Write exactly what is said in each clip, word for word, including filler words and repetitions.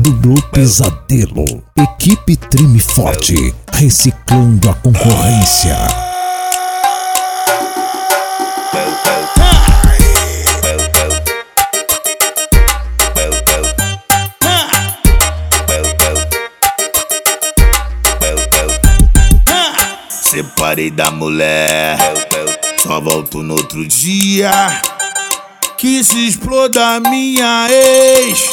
do Pesadelo. Equipe Trime Forte, reciclando a concorrência. Separei da mulher, só volto no outro dia. Que se exploda minha ex.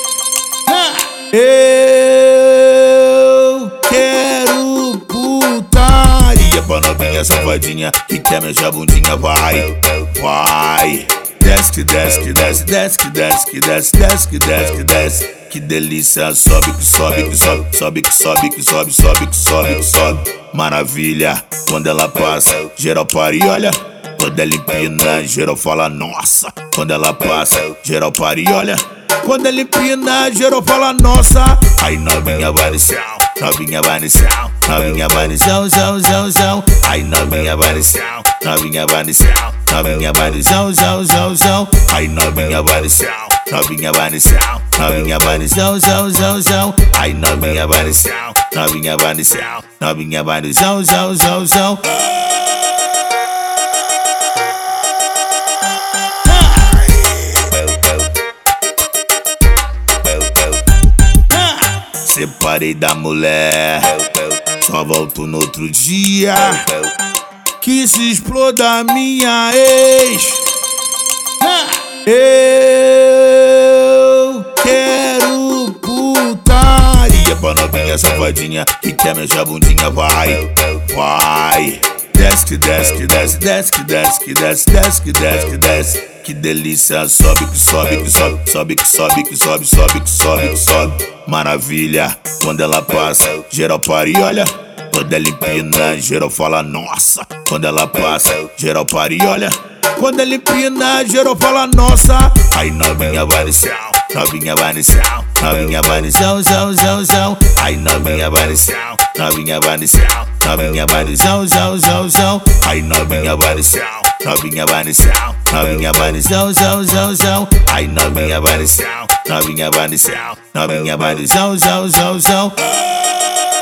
Eu quero putaria pra novinha safadinha que quer mexer a bundinha. Vai, vai. Desce que desce que desce, desce que desce que desce, desce que desce que desce. Que delícia, sobe que sobe que sobe, sobe que sobe que sobe, sobe que sobe que sobe. Maravilha, quando ela passa, geral para e olha. Quando ela empina, geral fala nossa. Quando ela passa, geral para e olha. Quando ela empina, geral fala nossa. Aí novinha vai no céu, novinha vai no céu, novinha vai no céu, céu, céu, céu. Aí novinha vai no céu, novinha vai no céu, novinha vai no céu, céu, céu, céu. Aí novinha vai no céu, novinha vai no céu, novinha vai no céu, céu, céu, céu. Aí novinha vai no céu, novinha vai no céu, novinha vai no céu, céu, céu, céu. Separei da mulher, só volto no outro dia. Que se exploda minha ex. Eu quero putaria pra novinha safadinha que quer mexer a bundinha. Vai, vai. Desce que desce que desce, desce que desce que desce, desce que desce que desce. Que delícia, sobe que sobe que sobe, sobe que sobe que sobe, sobe que sobe que sobe. Maravilha, quando ela passa, geral para e olha. Quando ela empina, geral fala nossa. Quando ela passa, geral para e olha. Quando ela empina, geral fala nossa. Aí novinha vai no céu, novinha vai no céu, novinha vai no céu, céu, céu, céu. Aí novinha vai no céu, novinha vai no céu, novinha vai no céu, céu, céu, céu. Aí novinha vai no céu, novinha vai no céu, novinha vai no céu, céu, céu, céu. Aí novinha vai no céu, novinha vai no céu, novinha vai no céu, céu, céu, céu.